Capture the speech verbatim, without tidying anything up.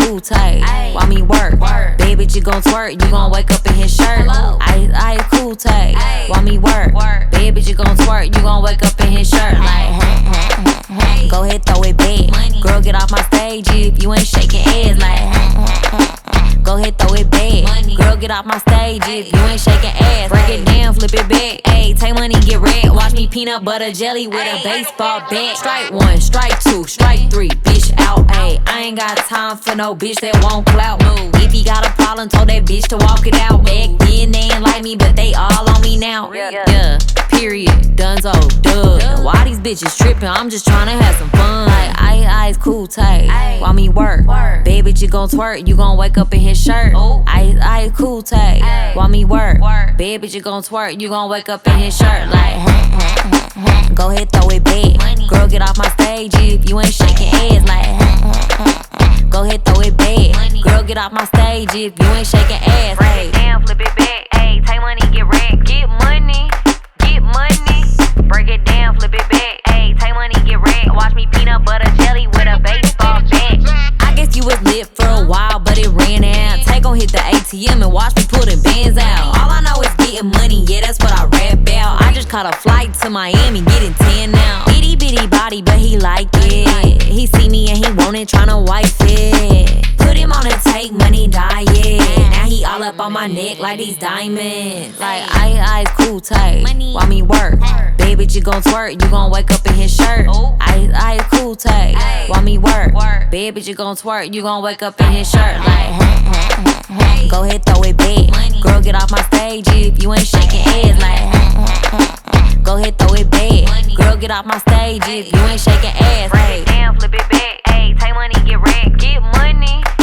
cool tight. While me work, bad bitch, you gon' twerk, you gon' wake up in his shirt. I, I cool tight. While me work, bad bitch, you gon' twerk, you gon' wake up in his shirt. Like, go ahead, throw it back. Girl, get off my stage if you ain't shaking ass. Like, go ahead, throw it back. Girl, get off my stage if you ain't shaking ass. Break it down, flip it back. Ayy, take money, get red. Watch me peanut butter jelly with a baseball bat. Strike one, strike two, strike three, bitch out. Ayy, I ain't got time for no bitch that won't clout move. If he got a problem, told that bitch to walk it out. Back then they ain't like me, but they all on me now. Yeah, period, dunzo, duh. Why these bitches trippin'? I'm just tryna have some fun. Like, I, I's cool tight. While me work, bad bitch, you gon' twerk, you gon' wake up in his shirt. I, I cool tight. While me work, bad bitch, you gon' twerk, you gon' wake up in his shirt. Like, go ahead, throw it back. Girl, get off my stage if you ain't shaking ass. Like, go ahead, throw it back. Girl, get off my stage if you ain't shaking ass. Break it down, flip it back. Ayy, take money, get wrecked. Get money, get money. Break it down, flip it back. Ayy, take money, get wrecked. Watch me peanut butter jelly with a baseball bat. I guess you was lit for a while, but it ran out. Take gon' hit the A T M and watch me pull them bands out. All I know is getting money, yeah, that's what I rap about. I just caught a flight to Miami, getting ten now. Itty bitty body, but he like it. He see me and he want it, tryna wife it. Put him on a take money diet. Now he all up on my neck like these diamonds. Like, I, I's cool tight. While me work, bad bitch, you gon' twerk, you gon' wake up in his shirt. I, I cool tight. While me work, bad bitch, you gon' twerk, you gon' wake up in his shirt. Like, go ahead, throw it back. Girl, get off my stage if you ain't shaking ass. Like, go ahead, throw it back. Girl, get off my stage if you ain't shaking ass. Break it down, flip it back. Ayy, take money, get wrecked. Get money.